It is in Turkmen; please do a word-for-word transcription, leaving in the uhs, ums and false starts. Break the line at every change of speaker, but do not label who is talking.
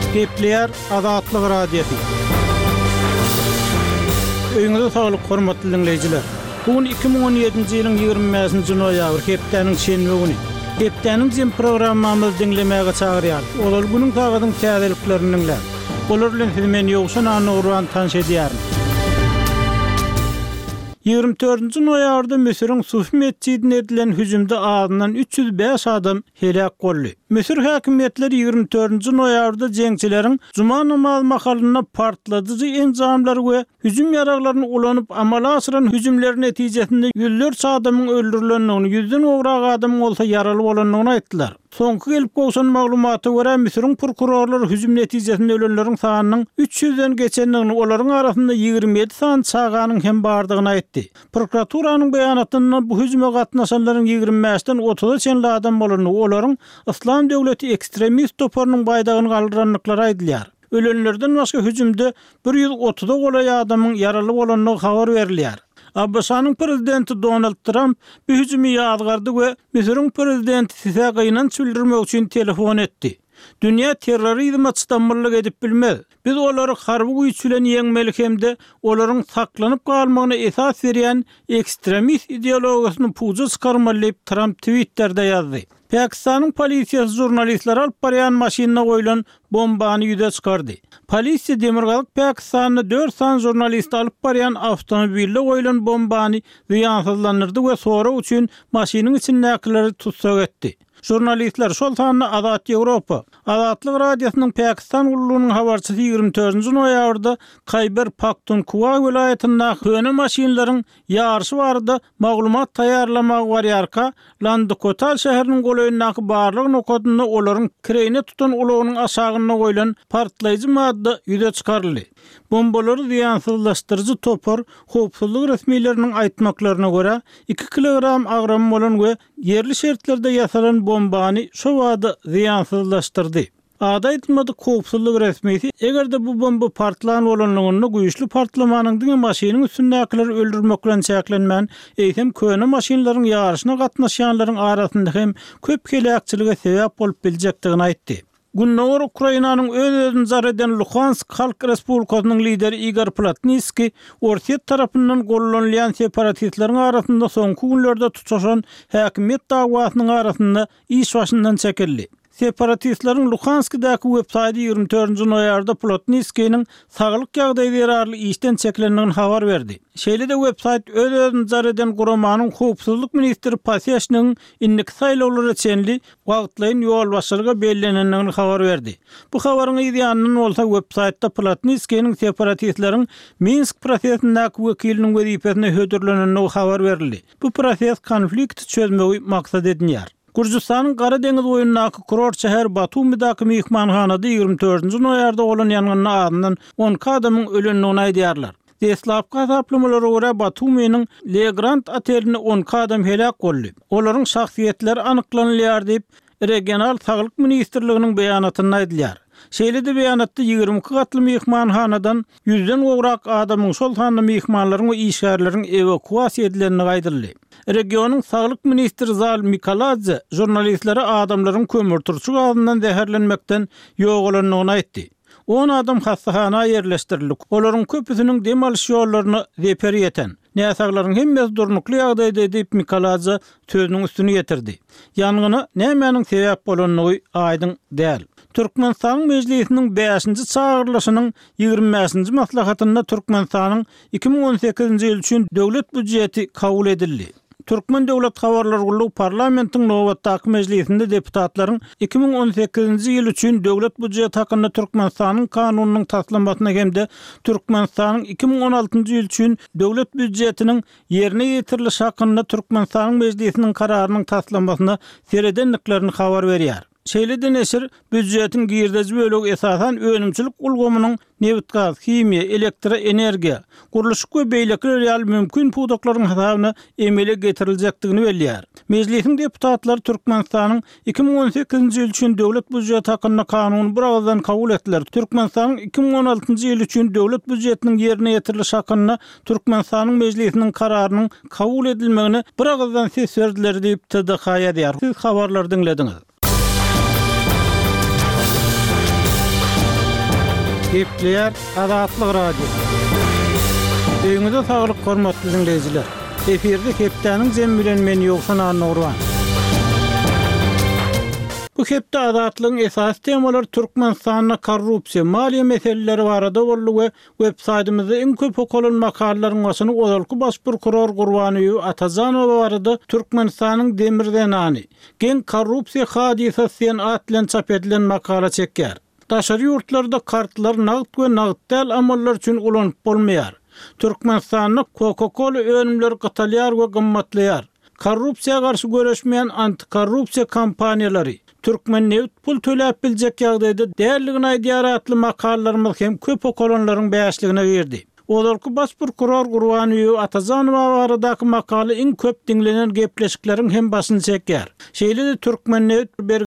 Gepleyer Azatlyk Radiosu. Öňüňizde saglyk, hormatly dinleyijiler. Bugün iki bin on ýedinji ýylyň ýygrimi beşinji noýabr, hepdeniň şenbe güni. Hepdeniň jem programmamyzy dinlemäge çagyrýar. Olar günüň taýgadyň täzeliklerini dinler. Olar bilen men ýogşan anagran tanış edýärim. ýygrimi dördünji noýabrda Müsürüň Sufi mescidine edilen hüjümde adynan üç yüz beş adam helak boldy. Müsür häkimetleri ýygrimi dördünji noýabrda jeňçileriň Juma namazy mahalyna partladyjy enjamlar we hüjüm ýaraglaryny ulanyp amala aşyran hüjümler netijesinde ýüzlerçe adamyň öldürilendigini, ýüzden ograk adamyň bolsa ýaraly bolandygyny aýtdylar. Soňky gelip gowşan maglumaty görä Müsürüň prokurorlary hüjüm netijesinde ölenleriň sanynyň üç yüzden geçendigini, olaryň arasynda ýygrimi ýedi san çaganyň hem bardygyny aýtdy. Prokuraturanın beýanatynda bu hüjüme gatnaşanlaryň ýygrimi beşden otuza çenli adam bolany, olaryň İslam döwleti ekstremist toparynyň baýdagyny galdyranlyklary aýdylýar. Ölenlerden başga hüjümde bir yüz otuza golaý adamyň ýaraly bolanlygy habar berilýär. Abbasanyň prezidenti Donald Trump bu hüjümi ýadgardy we Müsürüň prezidenti Sisagynyň çyldirmek üçin telefon etdi. Dünýä terrorizme çytamllyk edip bilmez. Biz olary harby güýç bilen ýeňmelik hemde olaryň saklanyp galmagyna esas berýän ekstremist ideologiýasyny puja çykarmaly diýip Trump Twitter'da ýazdy. Pakistanyň polisiýasy jurnalistler alyp barýan maşynyna goýulan bombany ýüze çykardy. Polisiýa demirgalyk Pakistanyň dört san jurnalist alyp barýan awtomobilde goýulan bombany ýansyzlandyrdy we sonra üçin maşynyň içindekileri tutsak etdi. Jurnalistler şol sanyny Azat Ýewropa, Azatlyk Radiosynyň Pakistan ullugynyň habarçysy ýygrimi dördünji noýabrda Khyber Pakhtunkhwa welaýatynda höne maşinlaryň ýarşy barada maglumat taýýarlamak barýarka Landokotal şäheriniň goýundaky barlyk nokatyny olaryň kireyne tutan ulagynyň aşagyna goýulan partlaýjy madda ýüze çykaryldy. Bombalary ýansyzlaşdyrjy topar howpsuzlyk resmiýetleriniň aýtmaklaryna görä iki kilogram agram bolan we yerli şertlerde ýasalan bombany şo wagtda ýansyzlaşdyrdy. Ada aýtmady howpsuzlyk resmiýeti egerde bu bomba partlan bolanlygyny güýçli partlamanyň diňe maşynyň üstündekileri öldürmek bilen çäklenmän, eýsem köne maşinlaryň ýarşyna gatnaşýanlaryň arasynda hem köp kelekçilige sebäp bolup biljekdigini aýtdy. Günnäwr Ukrainanyň öz-özüni jar eden Luhansk Halk Respublikasynyň lideri Igor Plotnitski Orset tarapyndan gollanýan separatistleriň arasynda soňky günlerde tutuşan häkimet dagwasynyň arasynda iş başyndan çekildi. Separatistlerin Luhansk'daki websaýty ýygrimi dördünji noýabrda Plotnitskiň saglyk ýagdaýlary arly işden çekilendigini habar berdi. Şeýle-de websaýt öz-özüni jar eden guramanyň howpsuzlyk ministri Pasyashnyň innik saýlawlary çenli wagtlaýyn ýol başlyga bellenendigini habar berdi. Bu habaryň ýa-da bolsa websaýtda Plotnitskiň separatistleriň Minsk prosesindäki wekiliniň wezipesine hödürlenendigini habar berildi. Bu proses konflikti çözmegi maksat edilýär. Gürjistanyň Gara deňiz boýundaky kurort şäher Batumydaky mehmanhanada ýygrimi dördünji noýabrda bolan ýangynyn adynyň on adamyň ölendigini aýdýarlar. Destlapky hasaplamalara görä Batumynyň Legrand otelinde on adam helak boldy. Olaryň şahsiýetleri anyklanýar diýip regional saglyk ministrliginiň beýanatyny aýdylýar. Şeýle-de beýanatda ýygrimi gatly mehmanhanadan yüzden ograk adamyň şol sanly mehmanlaryň we işgärleriň evakuasiýa edilenligi aýdyldy. Regionyň saglyk ministri Zal Mikaladze jurnalistlere adamlaryň kömürturçy gazyndan zäherlenmekden ýogalanyny aýtdy. on adam hassahana ýerleşdirildi. Olaryň köpüsiniň dem alyş ýollaryny reper eten. Näsaglaryň hemmesi durnukly ýagdaýda edip Mikaladze sözüniň üstüne ýetirdi. Ýanglyny nämäniň sebäp bolanlygy aýdyň däl. Türkmenistan Meclisiniň beşinji çağırylışynyň ýygrimi beşinji maslahatynda Türkmenistanyň iki bin on sekizinji ýyl üçin döwlet budjeti kabul edildi. Türkmen Döwlet Habarlar Gullugy parlamentiň nowatdaky mejlisinde deputatlaryň iki bin on sekizinji ýyl üçin döwlet budjeti hakynda Türkmenistanyň kanunynyň taslamasyna hemde Türkmenistanyň iki bin on altynji ýyl üçin döwlet budjetiniň ýerine ýetirilişi hakynda Türkmenistanyň mejlisiniň kararynyň taslamasyna seredenliklerini habar berýär. Şeýle-de neşir budjetiň girdeji bölegi esasan önümçilik ulgamynyň neft gaz, himiýa, elektr energiýa, guruluş we beýleki real mümkin pudaklaryň hasabyna emele getiriljakdygyny belliýär. Mejlisiň deputatlary Türkmenistanyň iki bin on sekizinji ýyl üçin döwlet budjeti hakynda kanuny bir agzdan kabul etdiler. Türkmenistanyň iki bin on altynji ýyl üçin döwlet budjetiniň ýerine ýetirilişi hakynda Türkmenistanyň mejlisiniň kararynyň kabul edilmegine bir agzdan ses berdiler diýip T D H ýazýar. Siz habarlary dinlediňiz. Gepleyer Azatlyk Radio. Öňüňizde saglyk, hormatly dinleyijiler. Eferde Hepdeniň jem bilen men ýoksan Nurwan. Bu hepde Azatlygyň esas temalary Türkmenistanyň korrupsiýa, maliýe meseleleri barada bolýar we websaytymyzda iň köp okulan makalalaryň başyny Ozalky baş prokuror Gurbanow Atazanow barada Türkmenistanyň demirdenany, gen korrupsiýa hadisasyny atlan çap edilen makala çekýär. Daşary ýurtlarda kartlar nagt we nagt däl amallar üçin ulanyp bolmaýar. Türkmenistanyň Coca-Cola önümleri gytalýar we gymmatlaýar. Korrupsiýa garşy göreşmeýän antikorrupsiýa kampaniýalary Türkmen nevt pul töläp biljek ýagdaýda därligini aýdýar atly makalalarymyz hem köp okulanlaryň bäşligine berdi. Ozalky baş prokuror Gurbanow Atazanow baradaky makala iň köp dinlenen gepleşikleriň hem başyny çekýär. Şeýle de Türkmen nevt